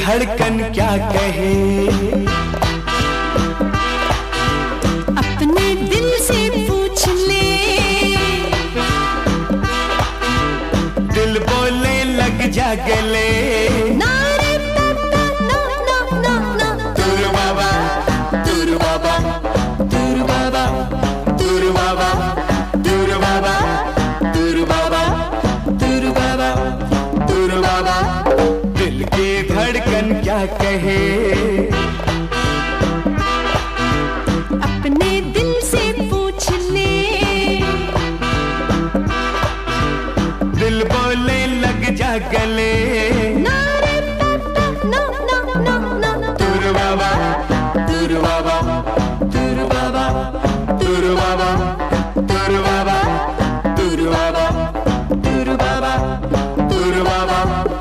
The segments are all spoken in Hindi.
धड़कन क्या कहे, अपने दिल से पूछ ले। दिल बोले लग जा गले, ना रे पापा ना ना ना ना। तुरु बाबा तुरु बाबा तुरु बाबा तुरु बाबा तुरु बाबा तुरु बाबा तुरु बाबा तुरु बाबा। दिल की धड़कन क्या कहे, अपने दिल से पूछ ले। दिल बोले लग जा गले, ना रे पापा ना ना ना ना। तुरु बाबा तुरु बाबा तुरु बाबा तुरु बाबा तुरु बाबा तुरु बाबा तुरु बाबा तुरु बाबा।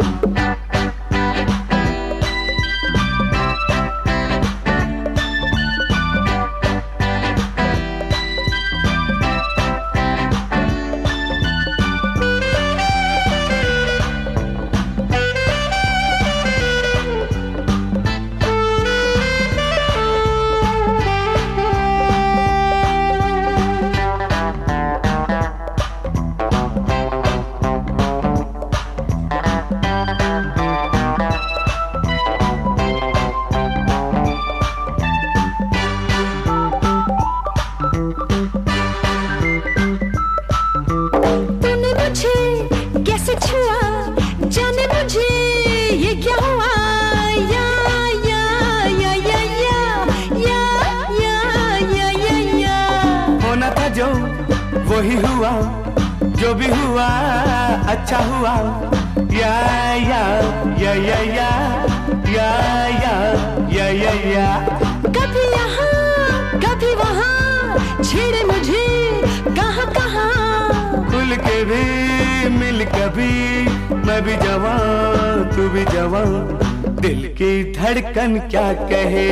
कैसे छुआ जाने मुझे ये क्या हुआ, या या या या या या या या या। होना था जो वही हुआ, जो भी हुआ अच्छा हुआ, या या या या या या या या या। कभी यहाँ कभी वहाँ छेड़े मुझे कहाँ कहाँ, खुल के भी मिल कभी, मैं भी जवां तू भी जवां। दिल की धड़कन क्या कहे,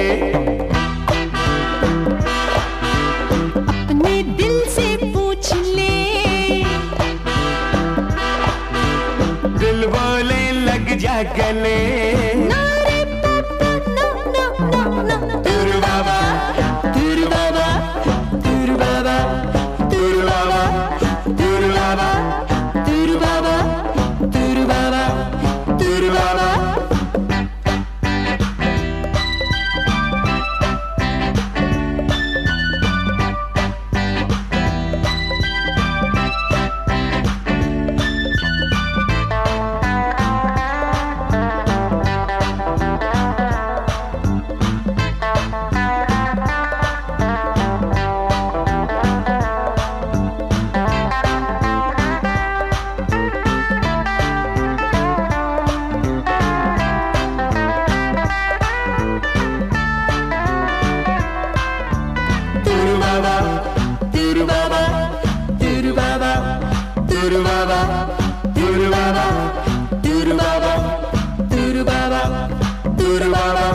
अपने दिल से पूछ ले। दिल बोले लग जा गले, ना रे पापा ना ना ना ना। तुरु बाबा तुरु बाबा तुरु बाबा तुरु बाबा तुरु बाबा तुरु बाबा तुरु बाबा तुरु बाबा। Tudu baba, tudu baba, tudu baba, tudu baba, tudu baba, tudu baba, tudu baba.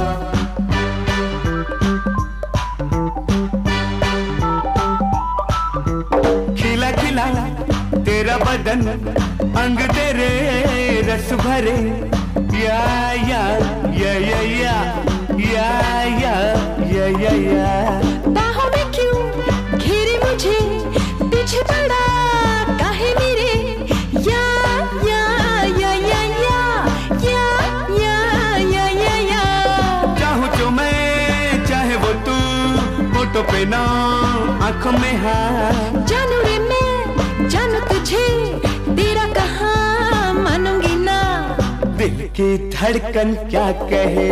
खिला खिला तेरा बदन, अंग तेरे रस भरे, या या या या या या या या या या। बाहों में क्यों घेरे मुझे, पीछे पड़ा काहे मेरे, या या या या या या या या या या। चाहूं जो मैं चाहे वो तू, होठों पे ना आंखों में हाँ। जानू रे मैं जानू तुझे, तेरा कहाँ मानूंगी ना। दिल की धड़कन क्या कहे,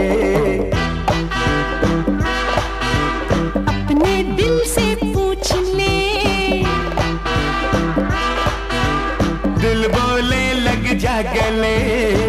अपने दिल से पूछ ले। दिल बोले लग जा गले।